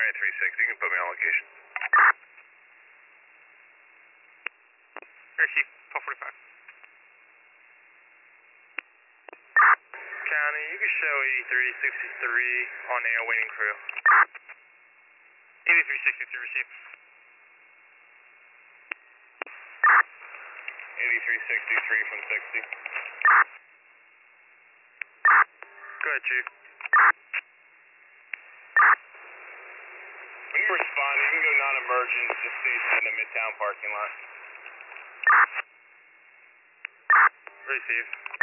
Alright, 360, you can put me on location. Here, Chief, 1245. County, you can show 8363 on air waiting crew. 8363 received. 8363 from 60. Go ahead, Chief. When you respond, you can go non-emergent, just station in the Midtown parking lot. Received.